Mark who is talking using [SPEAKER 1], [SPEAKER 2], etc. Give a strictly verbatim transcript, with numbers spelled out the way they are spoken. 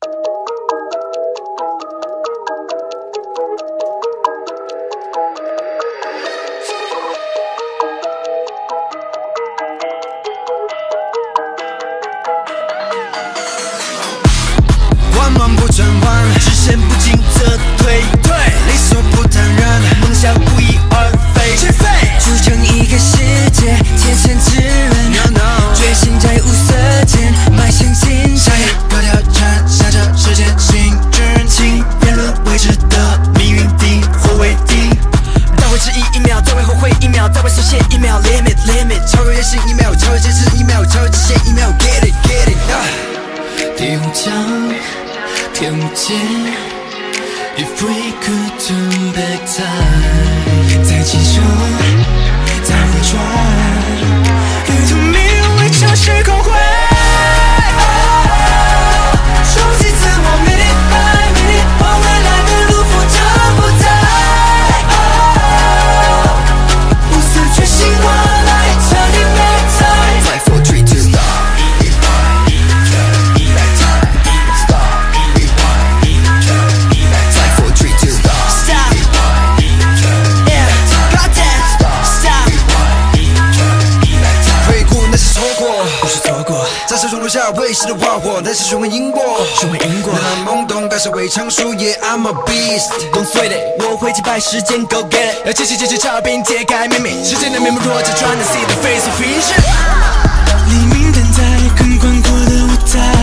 [SPEAKER 1] 弯弯不转弯，视线不进则退，理所不坦然，梦想不翼而飞，筑成一个世界，天选之人， no, no 决心在无色间迈向精神，高挑战下这世界新之情，辩论未知的命运敌或为敌，再会迟疑一秒，再会后悔一秒，再会实现一秒 limit limit， 超越人性一秒，超越现实一秒，超越极限一秒 get it get it、uh、第五章天无界 If we could turn back time， 再继续再回转，与同命运围城时空回，熟悉自我 minute by minute， 往未来的路扶着不在，无色觉醒过来 turning back time， five four three two stop在手中留下未逝的花火，但是循环因果，循环因果。那懵懂感受为常数，Yeah I'm a beast。Don't sweat it， 我会击败时间 ，Go get it。要揭起揭去照并揭开秘密，时间的面目若只 trying to see the face of vision。黎明等在更宽阔的舞台。